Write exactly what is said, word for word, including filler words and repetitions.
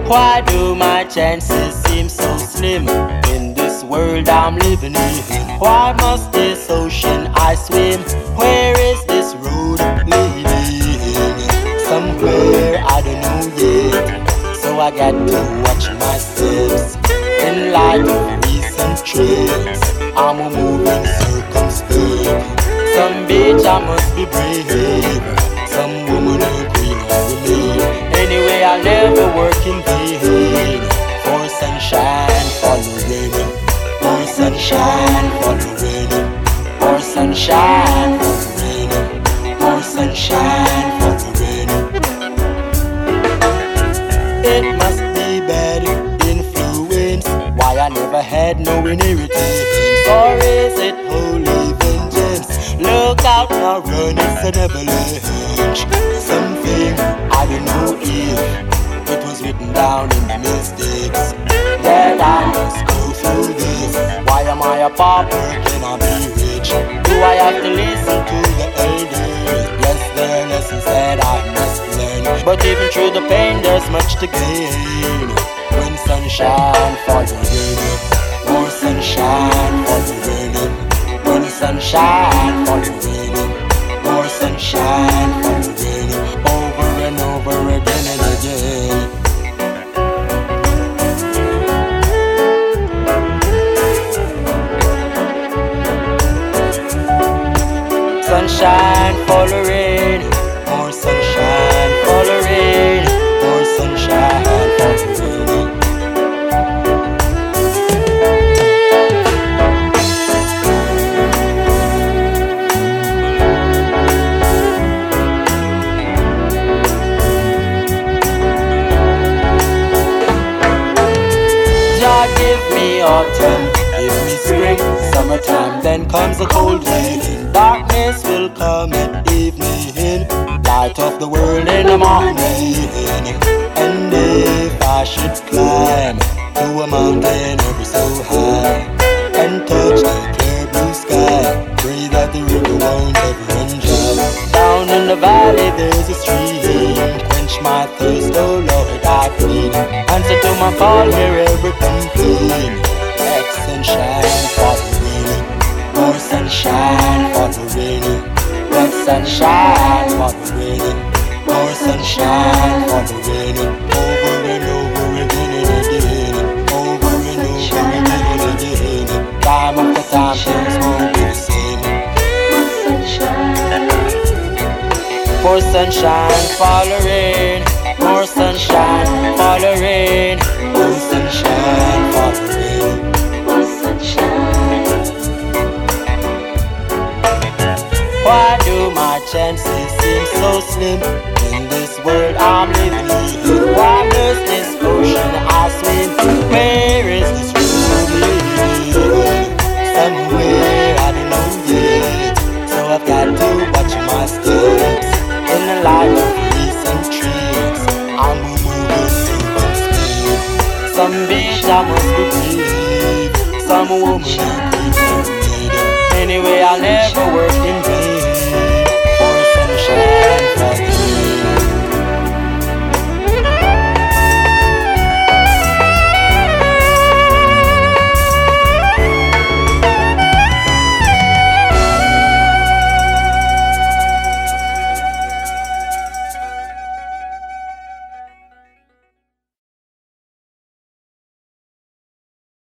Why do my chances seem so slim in this world I'm living in? Why must this ocean I swim? Where is this road leading? Somewhere I don't know yet, so I got to watch my steps. In light of recent trends, I'm a moving circumspect. Some bitch I must be brave, some woman a queen or a maid. Anyway, I'll never work in vain. For sunshine, for the rain. For sunshine, for the rain. For sunshine, for the rain. For sunshine, for the rain. It must be bad influence, why I never had no inheritance. Or is it holy vengeance? Look out now, run, it's an avalanche. Something I don't know if it was written down in the mistakes that I must go through this. Why am I a pauper? Can I be rich? Do I have to listen to the elders? Yes, there are lessons that I must learn, but even through the pain there's much to gain. When sunshine for the rain, more sunshine for the rain. When sunshine for the rain, more sunshine for the rain. Over and over again and again. Sunshine for the rain, more sunshine for the rain, more sunshine for the rain. Jah give me autumn, give me spring, summertime, then comes the cold rain. Darkness will come at evening, light of the world in the morning. And if I should climb to a mountain ever so high and touch the clear blue sky, pray that the river won't ever run dry. Down in the valley there's a stream, quench my thirst, oh Lord, I plead. Answer to my call, hear every complaint. Let sunshine for the rain, more sunshine for the rain. Let sunshine for the rain, more sunshine for the rain. Over and over again and again, over and over again and again. Time after time things won't be the same. More sunshine for the rain, more sunshine for the rain, more sunshine for the rain, more sunshine. Why do my chances seem so slim in this world I'm living in? Why does this ocean I swim? Where is this road leading? Somewhere I don't know yet, so I've got to watch my steps. In the light of recent trends, I'm a moving circumspect. Some bitch I must be brave, some woman I could have made. Anyway, I'll never work in vain.